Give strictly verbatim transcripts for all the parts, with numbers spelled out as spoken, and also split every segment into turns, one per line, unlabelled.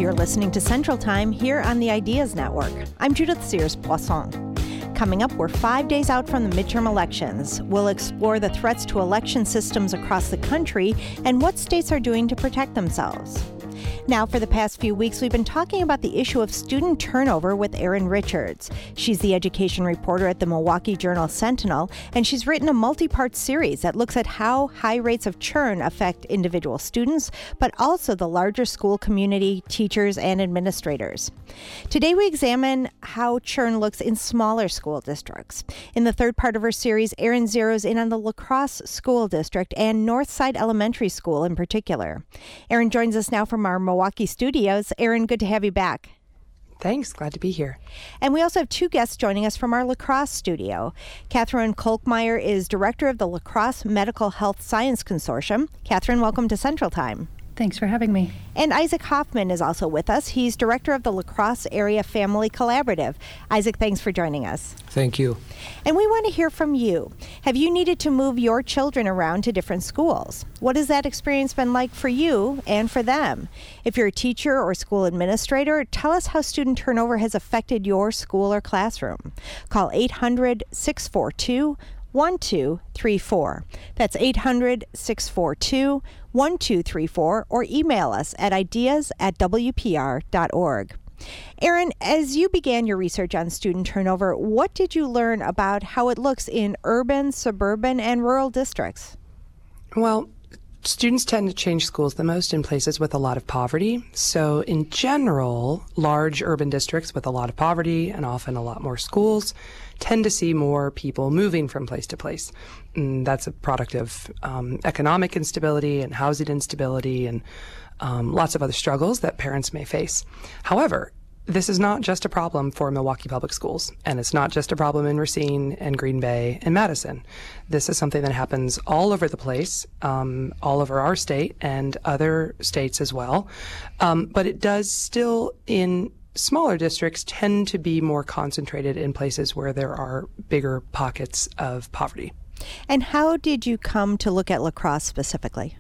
You're listening to Central Time here on the Ideas Network. I'm Judith Sears-Poisson. Coming up, we're five days out from the midterm elections. We'll explore the threats to election systems across the country and what states are doing to protect themselves. Now, for the past few weeks, we've been talking about the issue of student turnover with Erin Richards. She's the education reporter at the Milwaukee Journal-Sentinel, and she's written a multi-part series that looks at how high rates of churn affect individual students, but also the larger school community, teachers, and administrators. Today, we examine how churn looks in smaller school districts. In the third part of her series, Erin zeroes in on the La Crosse School District and Northside Elementary School in particular. Erin joins us now from our Milwaukee studios. Erin, good to have you back.
Thanks. Glad to be here.
And we also have two guests joining us from our La Crosse studio. Catherine Kolkmeyer is director of the La Crosse Medical Health Science Consortium. Catherine, welcome to Central Time.
Thanks for having me.
And Isaac Hoffman is also with us. He's director of the La Crosse Area Family Collaborative. Isaac, thanks for joining us.
Thank you.
And we want to hear from you. Have you needed to move your children around to different schools? What has that experience been like for you and for them? If you're a teacher or school administrator, tell us how student turnover has affected your school or classroom. Call eight hundred, six four two, one two three four. That's eight hundred, six four two, one two three four, or email us at ideas at w p r dot org. Erin, as you began your research on student turnover, what did you learn about how it looks in urban, suburban, and rural districts?
Well, students tend to change schools the most in places with a lot of poverty. So in general, large urban districts with a lot of poverty and often a lot more schools tend to see more people moving from place to place. And that's a product of um, economic instability and housing instability and um, lots of other struggles that parents may face. However, this is not just a problem for Milwaukee Public Schools, and it's not just a problem in Racine and Green Bay and Madison. This is something that happens all over the place, um, all over our state and other states as well. Um, but it does still, in smaller districts, tend to be more concentrated in places where there are bigger pockets of poverty.
And how did you come to look at La Crosse specifically?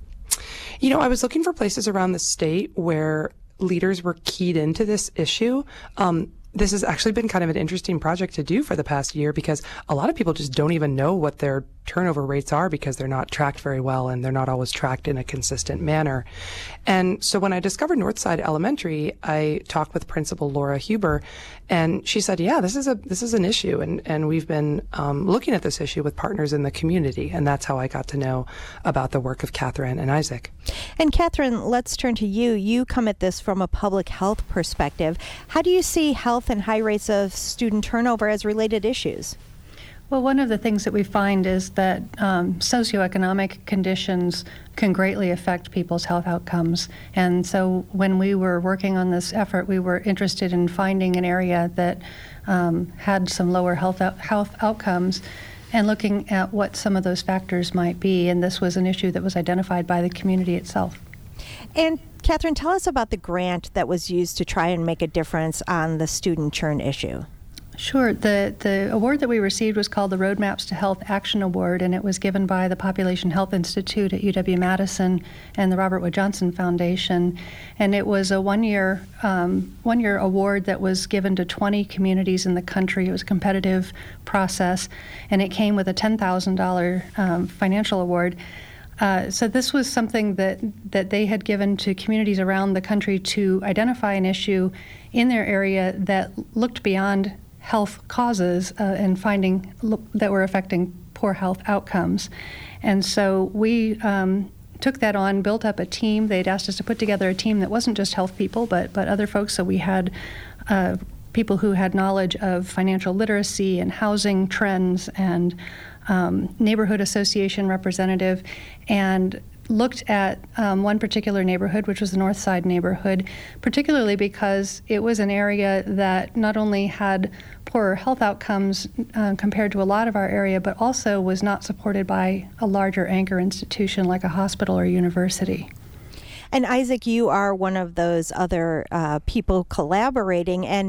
You know, I was looking for places around the state where leaders were keyed into this issue. Um, this has actually been kind of an interesting project to do for the past year because a lot of people just don't even know what their turnover rates are because they're not tracked very well and they're not always tracked in a consistent manner. And so when I discovered Northside Elementary, I talked with Principal Laura Huber, and she said, yeah, this is a this is an issue, and, and we've been um, looking at this issue with partners in the community, and that's how I got to know about the work of Catherine and Isaac.
And Catherine, let's turn to you. You come at this from a public health perspective. How do you see health and high rates of student turnover as related issues?
Well, one of the things that we find is that um, socioeconomic conditions can greatly affect people's health outcomes. And so when we were working on this effort, we were interested in finding an area that um, had some lower health out- health outcomes and looking at what some of those factors might be. And this was an issue that was identified by the community itself.
And Catherine, tell us about the grant that was used to try and make a difference on the student churn issue.
Sure. The the award that we received was called the Roadmaps to Health Action Award, and it was given by the Population Health Institute at U W-Madison and the Robert Wood Johnson Foundation. And it was a one-year um, one-year award that was given to twenty communities in the country. It was a competitive process, and it came with a ten thousand dollars um, financial award. Uh, so this was something that, that they had given to communities around the country to identify an issue in their area that looked beyond health causes uh, and finding look, that were affecting poor health outcomes. And so we um, took that on, built up a team. They'd asked us to put together a team that wasn't just health people, but but other folks. So we had uh, people who had knowledge of financial literacy and housing trends and um, neighborhood association representative, and looked at um, one particular neighborhood, which was the North Side neighborhood, particularly because it was an area that not only had poorer health outcomes uh, compared to a lot of our area, but also was not supported by a larger anchor institution like a hospital or university.
And Isaac, you are one of those other uh, people collaborating, and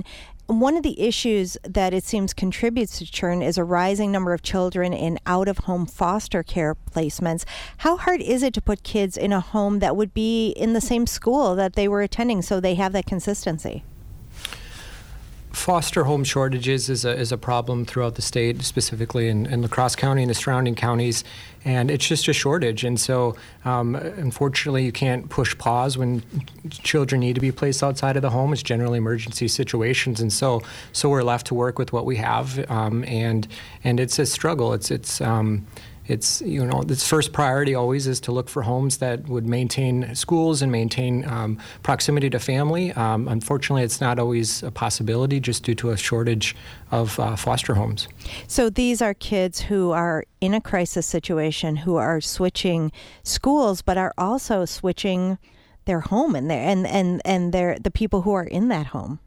One of the issues that it seems contributes to churn is a rising number of children in out-of-home foster care placements. How hard is it to put kids in a home that would be in the same school that they were attending so they have that consistency?
Foster home shortages is a is a problem throughout the state, specifically in, in La Crosse County and the surrounding counties, and it's just a shortage. And so, um, unfortunately, you can't push pause when children need to be placed outside of the home. It's generally emergency situations, and so so we're left to work with what we have, um, and and it's a struggle. It's it's. Um, It's, you know, its first priority always is to look for homes that would maintain schools and maintain um, proximity to family. Um, unfortunately, it's not always a possibility just due to a shortage of uh, foster homes.
So these are kids who are in a crisis situation, who are switching schools, but are also switching their home and their and and and their the people who are in that home.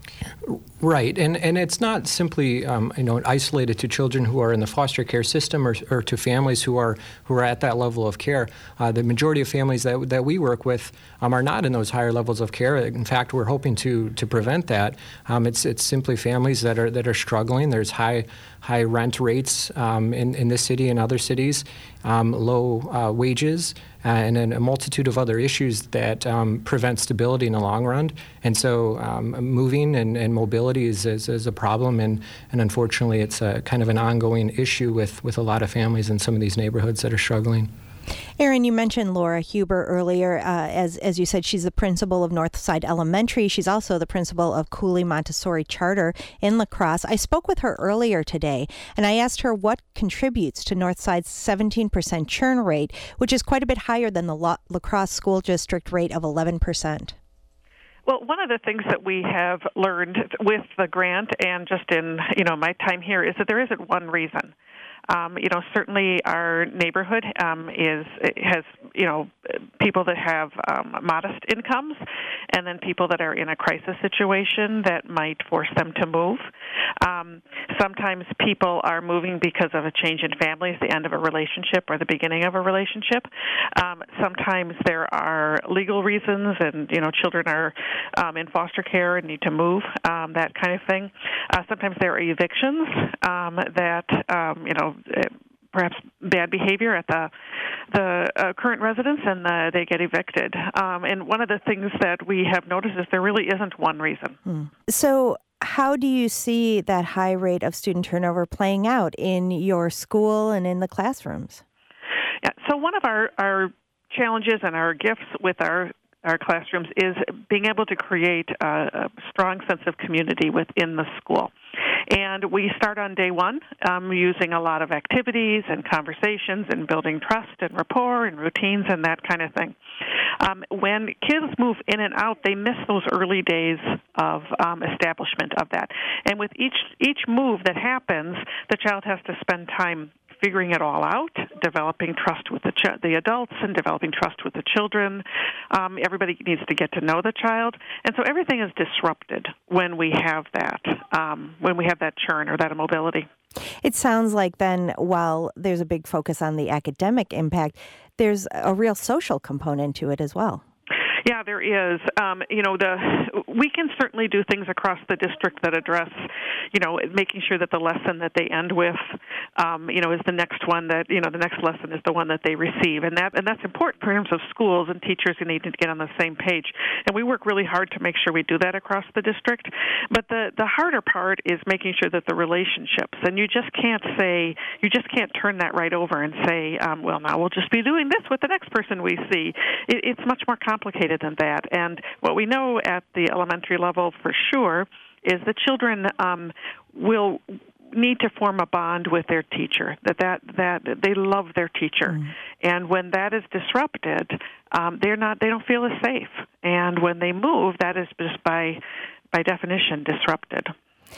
Right, and and it's not simply um, you know isolated to children who are in the foster care system or, or to families who are who are at that level of care. Uh, the majority of families that that we work with um, are not in those higher levels of care. In fact, we're hoping to to prevent that. Um, it's it's simply families that are that are struggling. There's high high rent rates um, in in this city and other cities, um, low uh, wages. Uh, and then a multitude of other issues that um, prevent stability in the long run. And so um, moving and, and mobility is, is, is a problem, and, and unfortunately it's a kind of an ongoing issue with, with a lot of families in some of these neighborhoods that are struggling.
Erin, you mentioned Laura Huber earlier. Uh, as as you said, she's the principal of Northside Elementary. She's also the principal of Cooley Montessori Charter in La Crosse. I spoke with her earlier today, and I asked her what contributes to Northside's seventeen percent churn rate, which is quite a bit higher than the La, La Crosse School District rate of eleven percent.
Well, one of the things that we have learned with the grant and just in, you know, my time here is that there isn't one reason. Um, you know, certainly our neighborhood um, is has, you know, people that have um, modest incomes, and then people that are in a crisis situation that might force them to move. Um, sometimes people are moving because of a change in families, the end of a relationship or the beginning of a relationship. Um, sometimes there are legal reasons, and, you know, children are um, in foster care and need to move, um, that kind of thing. Uh, sometimes there are evictions um, that, um, you know, perhaps bad behavior at the the uh, current residence, and the, they get evicted. Um, and one of the things that we have noticed is there really isn't one reason.
Hmm. So how do you see that high rate of student turnover playing out in your school and in the classrooms?
Yeah, so one of our, our challenges and our gifts with our our classrooms is being able to create a, a strong sense of community within the school. And we start on day one um, using a lot of activities and conversations and building trust and rapport and routines and that kind of thing. Um, when kids move in and out, they miss those early days of um, establishment of that. And with each each move that happens, the child has to spend time figuring it all out, developing trust with the ch- the adults and developing trust with the children. Um, everybody needs to get to know the child. And so everything is disrupted when we have that, um, when we have that churn or that immobility.
It sounds like then, while there's a big focus on the academic impact, there's a real social component to it as well.
Yeah, there is. Um, you know, the we can certainly do things across the district that address, you know, making sure that the lesson that they end with, um, you know, is the next one that, you know, the next lesson is the one that they receive. And that and that's important in terms of schools and teachers who need to get on the same page. And we work really hard to make sure we do that across the district. But the, the harder part is making sure that the relationships, and you just can't say, you just can't turn that right over and say, um, well, now we'll just be doing this with the next person we see. It, it's much more complicated than that. And what we know at the elementary level for sure is that children um, will need to form a bond with their teacher, that, that, that they love their teacher. Mm. And when that is disrupted, um, they're not, they don't feel as safe. And when they move, that is just by, by definition disrupted.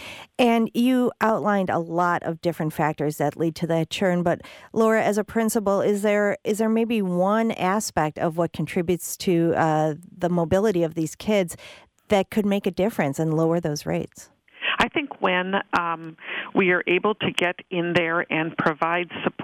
And you outlined a lot of different factors that lead to that churn. But Laura, as a principal, is there is there maybe one aspect of what contributes to uh, the mobility of these kids that could make a difference and lower those rates?
I think when um, we are able to get in there and provide support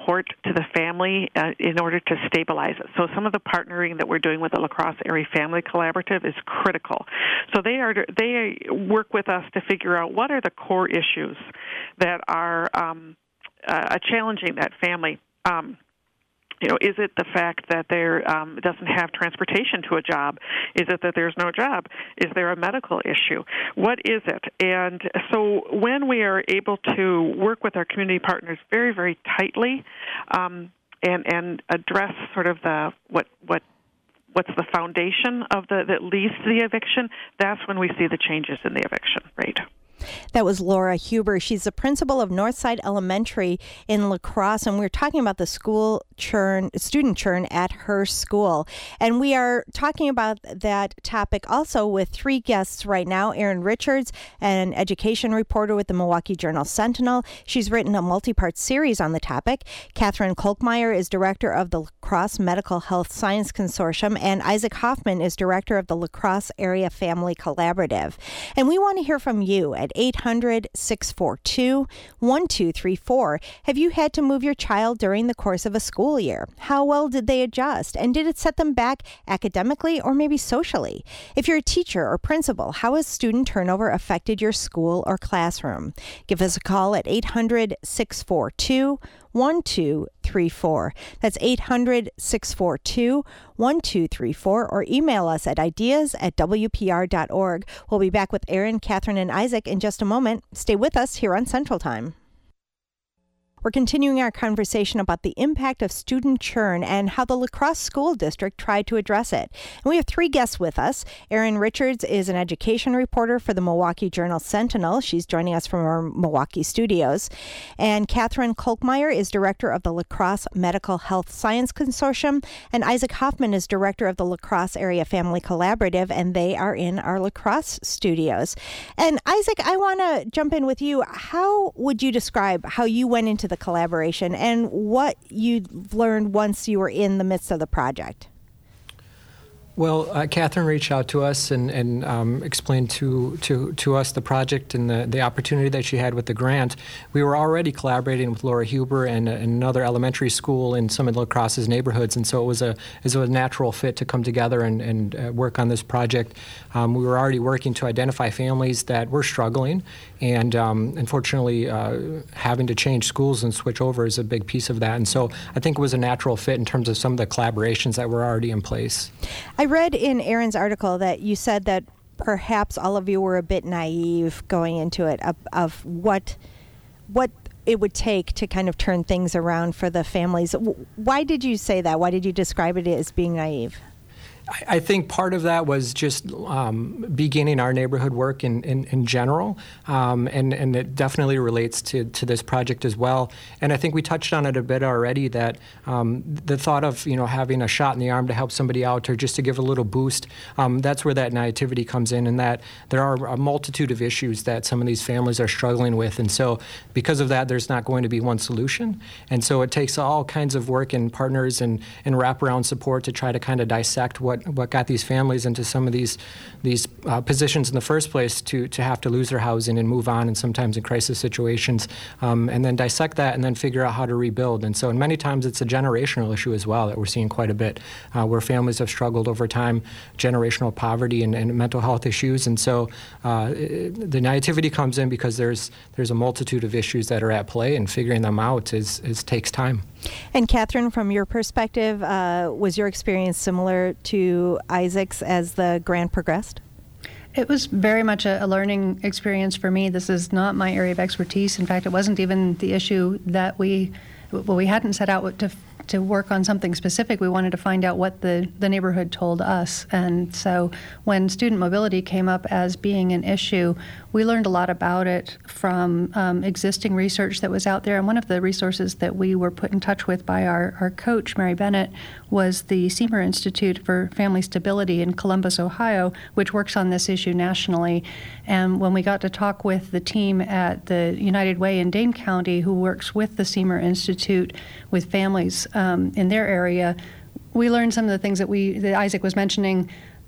support to the family uh, in order to stabilize it. So some of the partnering that we're doing with the La Crosse Area Family Collaborative is critical. So they are they work with us to figure out what are the core issues that are um, uh, challenging that family. Um, You know, is it the fact that there um, doesn't have transportation to a job? Is it that there's no job? Is there a medical issue? What is it? And so when we are able to work with our community partners very, very tightly um, and and address sort of the what what what's the foundation of the that leads to the eviction, that's when we see the changes in the eviction rate.
That was Laura Huber. She's the principal of Northside Elementary in La Crosse, and we're talking about the school churn, student churn at her school. And we are talking about that topic also with three guests right now. Erin Richards, an education reporter with the Milwaukee Journal-Sentinel. She's written a multi-part series on the topic. Catherine Kolkmeyer is director of the La Crosse Medical Health Science Consortium, and Isaac Hoffman is director of the La Crosse Area Family Collaborative. And we want to hear from you at eight hundred, six four two, one two three four. Have you had to move your child during the course of a school year? How well did they adjust? And did it set them back academically or maybe socially? If you're a teacher or principal, how has student turnover affected your school or classroom? Give us a call at eight hundred, six four two, one two three four. That's eight hundred, six four two, one two three four, or email us at ideas at w p r dot org. We'll be back with Erin, Catherine, and Isaac in just a moment. Stay with us here on Central Time. We're continuing our conversation about the impact of student churn and how the La Crosse School District tried to address it. And we have three guests with us. Erin Richards is an education reporter for the Milwaukee Journal-Sentinel. She's joining us from our Milwaukee studios. And Catherine Kolkmeyer is director of the La Crosse Medical Health Science Consortium. And Isaac Hoffman is director of the La Crosse Area Family Collaborative, and they are in our La Crosse studios. And Isaac, I want to jump in with you. How would you describe how you went into the the collaboration and what you learned once you were in the midst of the project?
Well, uh, Catherine reached out to us and, and um, explained to, to, to us the project and the, the opportunity that she had with the grant. We were already collaborating with Laura Huber and, and another elementary school in some of La Crosse's neighborhoods, and so it was a, it was a natural fit to come together and, and uh, work on this project. Um, we were already working to identify families that were struggling, and um, unfortunately uh, having to change schools and switch over is a big piece of that. And so I think it was a natural fit in terms of some of the collaborations that were already in place.
I read in Erin's article that you said that perhaps all of you were a bit naive going into it of, of what what it would take to kind of turn things around for the families. Why did you say that? Why did you describe it as being naive?
I think part of that was just um, beginning our neighborhood work in, in, in general, um, and, and it definitely relates to, to this project as well. And I think we touched on it a bit already, that um, the thought of, you know, having a shot in the arm to help somebody out or just to give a little boost, um, that's where that naivety comes in, and that there are a multitude of issues that some of these families are struggling with. And so because of that, there's not going to be one solution. And so it takes all kinds of work and partners and, and wraparound support to try to kind of dissect what what got these families into some of these these uh, positions in the first place to to have to lose their housing and move on, and sometimes in crisis situations, um, and then dissect that and then figure out how to rebuild. And so and many times it's a generational issue as well that we're seeing quite a bit, uh, where families have struggled over time, generational poverty and, and mental health issues. And so uh, it, the naivety comes in because there's there's a multitude of issues that are at play, and figuring them out is, is takes time.
And Catherine, from your perspective, uh, was your experience similar to Isaac's as the grant progressed?
It was very much a, a learning experience for me. This is not my area of expertise. In fact, it wasn't even the issue that we, well, we hadn't set out to to work on something specific. We wanted to find out what the, the neighborhood told us. And so when student mobility came up as being an issue, we learned a lot about it from um, existing research that was out there. And one of the resources that we were put in touch with by our, our coach, Mary Bennett, was the Seymour Institute for Family Stability in Columbus, Ohio, which works on this issue nationally. And when we got to talk with the team at the United Way in Dane County, who works with the Seymour Institute with families um, in their area, we learned some of the things that we that Isaac was mentioning.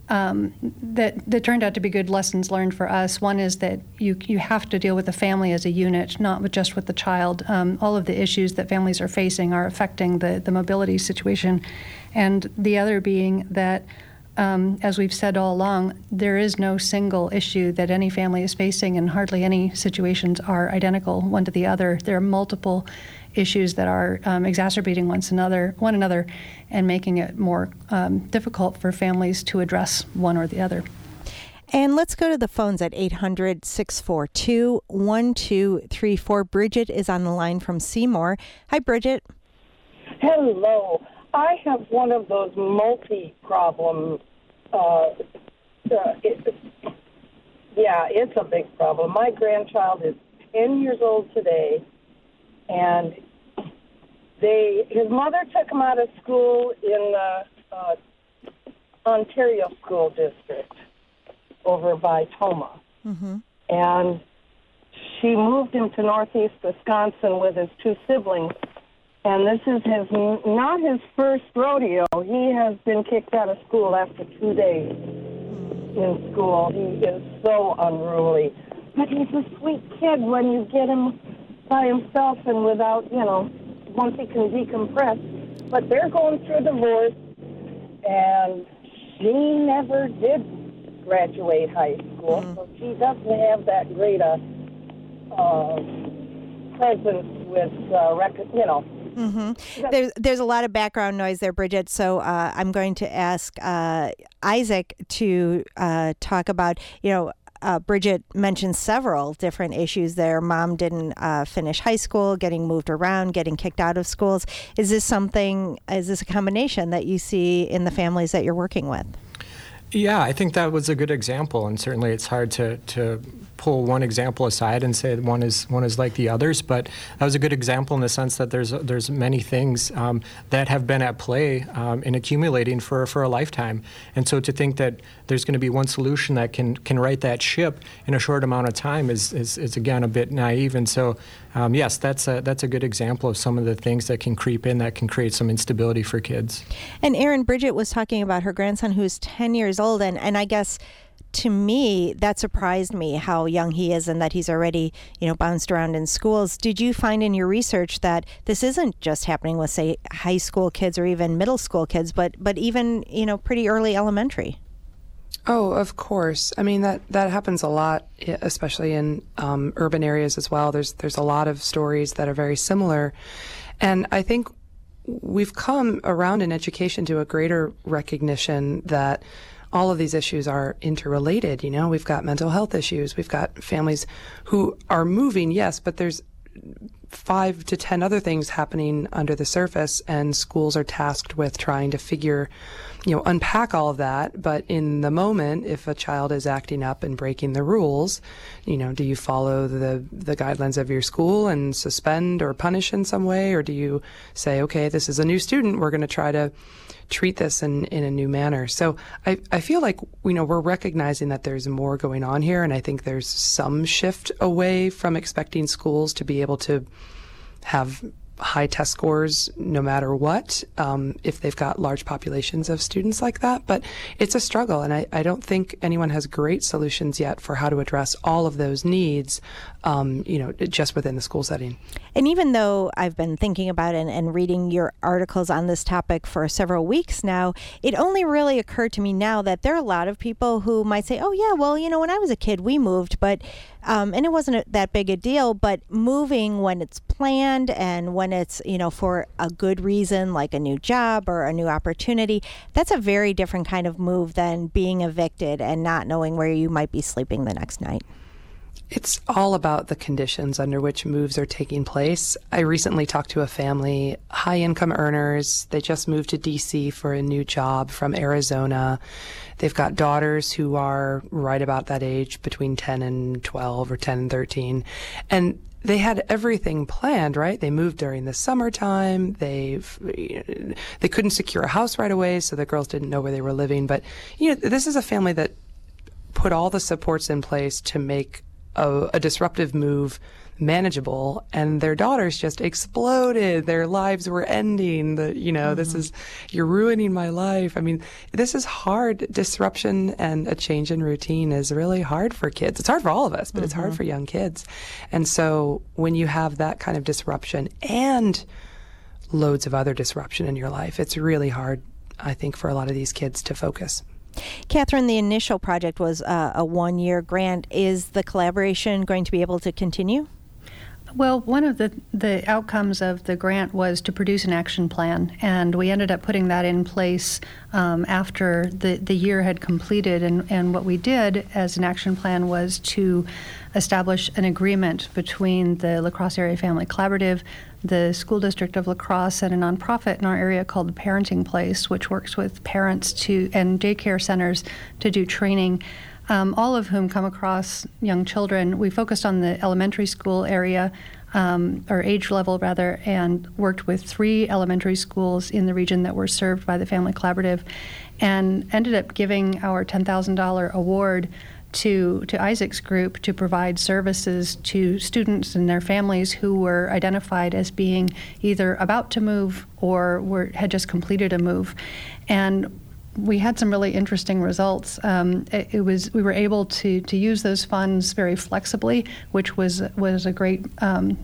um, that that turned out to be good lessons learned for us. One is that you you have to deal with the family as a unit, not with just with the child. Um, all of the issues that families are facing are affecting the the mobility situation, and the other being that, Um, as we've said all along, there is no single issue that any family is facing, and hardly any situations are identical one to the other. There are multiple issues that are um, exacerbating one another, one another, and making it more um, difficult for families to address one or the other.
And let's go to the phones at eight hundred, six four two, one two three four. Bridget is on the line from Seymour. Hi, Bridget.
Hello. I have one of those multi-problem, uh, uh, it, yeah, it's a big problem. My grandchild is ten years old today, and they his mother took him out of school in the uh, Ontario School District over by Toma. Mm-hmm. And she moved him to northeast Wisconsin with his two siblings. And this is his not his first rodeo. He has been kicked out of school after two days in school. He is so unruly. But he's a sweet kid when you get him by himself and without, you know, once he can decompress. But they're going through divorce, and she never did graduate high school, mm-hmm. so she doesn't have that great a uh, presence with, uh, rec- you know,
Mm-hmm. There's there's a lot of background noise there, Bridget. So uh, I'm going to ask uh, Isaac to uh, talk about, you know, uh, Bridget mentioned several different issues there. Mom didn't uh, finish high school, getting moved around, getting kicked out of schools. Is this something, is this a combination that you see in the families that you're working with?
Yeah, I think that was a good example, and certainly it's hard to, to pull one example aside and say one is one is like the others. But that was a good example in the sense that there's there's many things um, that have been at play um, and accumulating for, for a lifetime. And so to think that there's going to be one solution that can can right that ship in a short amount of time is is, is again a bit naive. And so um, yes, that's a that's a good example of some of the things that can creep in that can create some instability for kids.
And Erin, Bridget was talking about her grandson who's ten years old, and and I guess, to me, that surprised me how young he is and that he's already, you know, bounced around in schools. Did you find in your research that this isn't just happening with, say, high school kids or even middle school kids, but but even, you know, pretty early elementary?
Oh, of course. I mean, that, that happens a lot, especially in um, urban areas as well. There's there's a lot of stories that are very similar. And I think we've come around in education to a greater recognition that all of these issues are interrelated. You know, we've got mental health issues. We've got families who are moving, yes, but there's five to ten other things happening under the surface, and schools are tasked with trying to figure, you know, unpack all of that. But in the moment, if a child is acting up and breaking the rules, you know, do you follow the the guidelines of your school and suspend or punish in some way? Or do you say, okay, this is a new student, we're going to try to treat this in, in a new manner? So I, I feel like, you know, we're recognizing that there's more going on here, and I think there's some shift away from expecting schools to be able to have high test scores no matter what, um, if they've got large populations of students like that. But it's a struggle, and I, I don't think anyone has great solutions yet for how to address all of those needs, um, you know, just within the school setting.
And even though I've been thinking about it and, and reading your articles on this topic for several weeks now, it only really occurred to me now that there are a lot of people who might say, oh, yeah, well, you know, when I was a kid, we moved, but Um, and it wasn't a, that big a deal, but moving when it's planned and when it's, you know, for a good reason, like a new job or a new opportunity, that's a very different kind of move than being evicted and not knowing where you might be sleeping the next night.
It's all about the conditions under which moves are taking place. I recently talked to a family, high-income earners. They just moved to D C for a new job from Arizona. They've got daughters who are right about that age, between ten and twelve or ten and thirteen. And they had everything planned, right? They moved during the summertime. They've, they couldn't secure a house right away, so the girls didn't know where they were living. But, you know, this is a family that put all the supports in place to make a, a disruptive move manageable, and their daughters just exploded. Their lives were ending. The, you know, mm-hmm. this is, you're ruining my life. I mean, this is hard. Disruption and a change in routine is really hard for kids. It's hard for all of us, but mm-hmm. it's hard for young kids. And so when you have that kind of disruption and loads of other disruption in your life, it's really hard, I think, for a lot of these kids to focus.
Catherine, the initial project was uh, a one-year grant. Is the collaboration going to be able to continue?
Well, one of the, the outcomes of the grant was to produce an action plan, and we ended up putting that in place um, after the, the year had completed. And, and what we did as an action plan was to establish an agreement between the La Crosse Area Family Collaborative, the School District of La Crosse, and a nonprofit in our area called The Parenting Place, which works with parents to and daycare centers to do training. Um, all of whom come across young children. We focused on the elementary school area, um, or age level rather, and worked with three elementary schools in the region that were served by the Family Collaborative, and ended up giving our ten thousand dollars award to, to Isaac's group to provide services to students and their families who were identified as being either about to move or were had just completed a move. And we had some really interesting results. Um, it, it was we were able to to use those funds very flexibly, which was was a great um,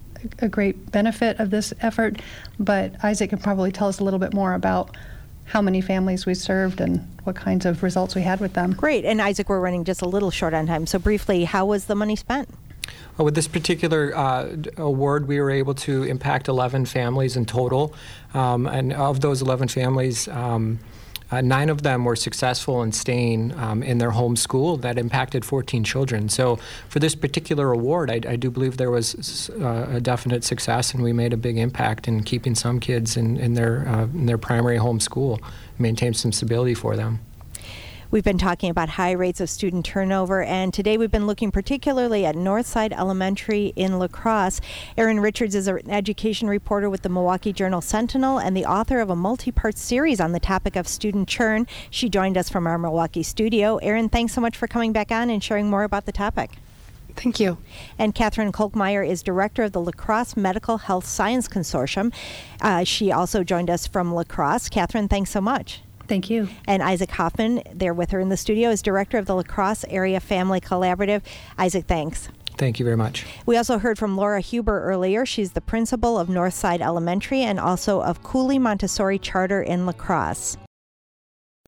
a great benefit of this effort. But Isaac can probably tell us a little bit more about how many families we served and what kinds of results we had with them.
Great. And Isaac, we're running just a little short on time. So briefly, how was the money spent?
Well, with this particular uh, award, we were able to impact eleven families in total. Um, and of those eleven families, um, Uh, nine of them were successful in staying um, in their home school. That impacted fourteen children. So for this particular award, I, I do believe there was uh, a definite success, and we made a big impact in keeping some kids in, in, their, uh, in their primary home school, maintain some stability for them.
We've been talking about high rates of student turnover, and today we've been looking particularly at Northside Elementary in La Crosse. Erin Richards is an education reporter with the Milwaukee Journal Sentinel and the author of a multi-part series on the topic of student churn. She joined us from our Milwaukee studio. Erin, thanks so much for coming back on and sharing more about the topic.
Thank you.
And Catherine Kolkmeyer is director of the La Crosse Medical Health Science Consortium. Uh, she also joined us from La Crosse. Catherine, thanks so much.
Thank you.
And Isaac Hoffman, there with her in the studio, is director of the La Crosse Area Family Collaborative. Isaac, thanks.
Thank you very much.
We also heard from Laura Huber earlier. She's the principal of Northside Elementary and also of Cooley Montessori Charter in La Crosse.